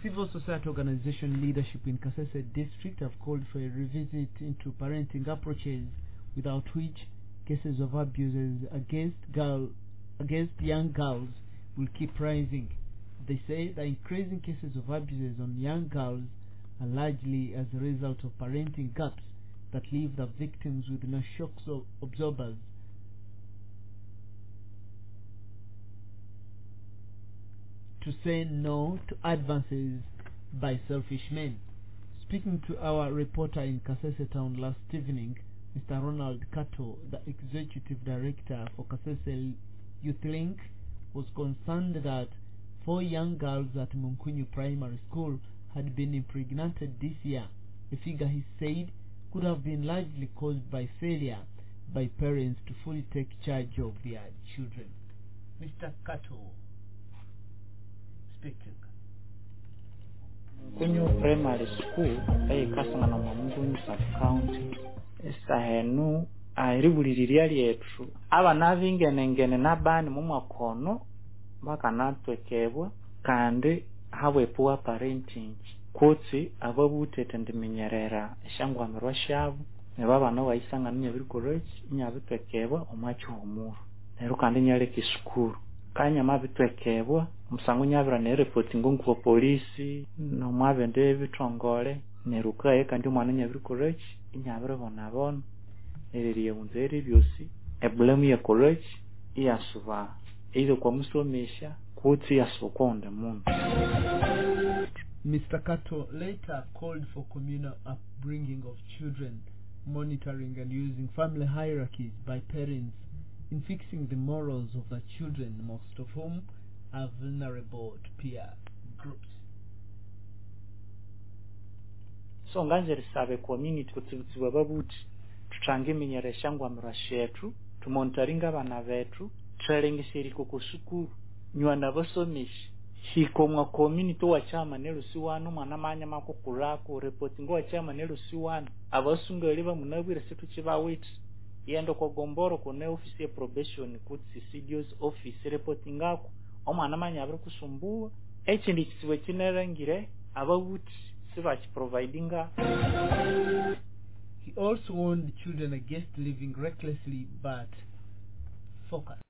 Civil society organization leadership in Kasese district have called for a revisit into parenting approaches, without which cases of abuses against young girls will keep rising. They say the increasing cases of abuses on young girls are largely as a result of parenting gaps that leave the victims with no shock absorbers. To say no to advances by selfish men. Speaking to our reporter in Kasese town last evening, Mr. Ronald Kato, the executive director for Kasese Youth Link, was concerned that 4 young girls at Munkunyu Primary School had been impregnated this year, a figure he said could have been largely caused by failure by parents to fully take charge of their children. Mr. Kato speaking. Munkunyu Primary School eyikasanga na Munkunyu Sub-County esahenu airibuliriria lyetu abana bingenengene nabani mu mwakono bakanatwekebwa kandi habwepuwa parenting kutsi ababutete ndiminyerera eshangwamirwa shabu nebabana bayisanga n'nyabiri college nyabitwekebwa omwachi homuru nero kandi nyaleki school kanya mabitwekebwa musango nyabira ne reporting ngo police no mwabende bitongole nerukaye kandi umwana nyabiri college inyabira bona eririye unzeri byosi eblemu ya college iyasuba either kwa musomesha kuti yasukonda muntu. Mr. Kato later called for communal upbringing of children, monitoring and using family hierarchies by parents in fixing the morals of the children, most of whom are vulnerable to peer groups. So nganjeri sabe community kutibutiwa babuti tutange minyeresha ngwamira shetu tumonitoringa abana betu tulengisiri kukusukuru nywana basomishi hikomwa community wa chama nerusi wanu mwana manya makukurako reporting wa chama nerusi wanu abasungeli ba munabwire setu kibawit yendo ko gomboro ko ne office probation kuti CDO's office reporting ako omwana manya abiri kusumbua ekindi kisiwe kinerangire ababuti sibachi providinga. He also warned children against living recklessly but focused.